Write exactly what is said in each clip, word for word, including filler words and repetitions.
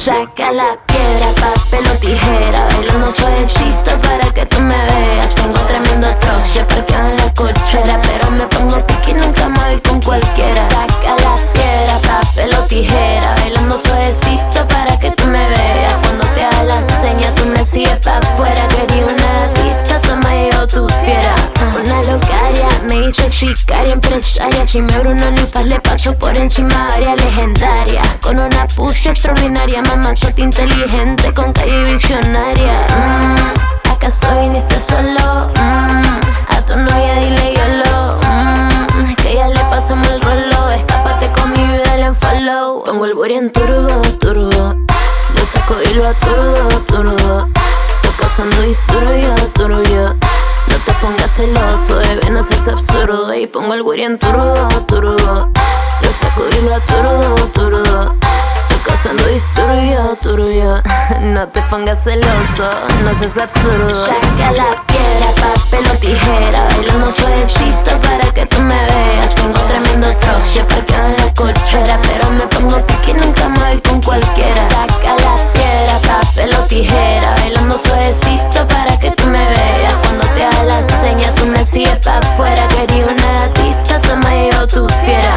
Saca la piedra, papel o tijera, bailando suavecito para que tú me veas. Tengo tremendo troce parqueado en la cochera, pero me pongo piqui, nunca me voy con cualquiera. Saca la piedra, papel o tijera, bailando suavecito para que tú me veas. Cuando te haga la seña, tú me sigues pa' afuera. Quería una artista, toma yo tu fiera. Una locaria, me hice sicaria, empresaria. Si me abro una ninfas, le paso por encima varias legendarias. Con una pussy extraordinaria, mamá, sos inteligente, con calle visionaria. mm, ¿Acaso viniste solo? Mm, a tu novia dile YOLO. mm, Que ya le pasamos el rolo. Escápate con mi vida, dale en follow. Pongo el booty en turbo, turbo. Lo saco y lo aturdo, turbo. Estoy causando disturbio, turbio. No te pongas celoso, bebé, no seas absurdo. Y pongo el booty en turbo, turbo. Lo saco y lo aturdo, turbo. Causando disturbio, turbio. No te pongas celoso, no seas absurdo. Saca la piedra, papel o tijera, bailando suavecito para que tú me veas. Tengo tremendo troce parqueado en la cochera, pero me pongo piqui, nunca me voy con cualquiera. Saca la piedra, papel o tijera, bailando suavecito para que tú me veas. Cuando te haga la seña, tú me sigues pa' afuera. Quería una artista, toma yo tu fiera.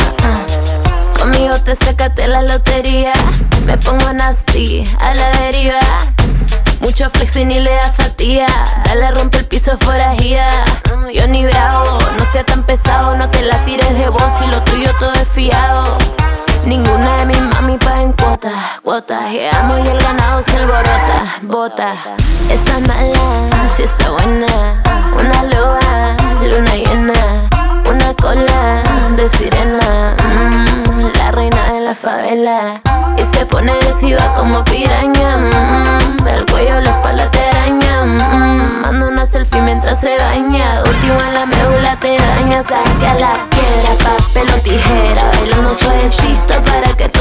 uh. Conmigo te sacaste la lotería. Me pongo nasty, a la deriva. Mucho flexing y le da fatiga. Dale, rompe el piso forajida. mm, Yo ni bravo, no sea tan pesado. No te la tires de voz y lo tuyo todo es fiado. Ninguna de mis mami pagan cuotas, cuotas. Llegamos y el ganado se alborota, bota. Esa mala, si está buena. Una loba, luna llena. Una cola de sirena. mm, La reina de la favela. Y se pone agresiva como piraña. mm, Del cuello la espalda te araña. mm, Manda una selfie mientras se baña. Último en la médula te daña. Saca la piedra, papel o tijera, bailando suavecito para que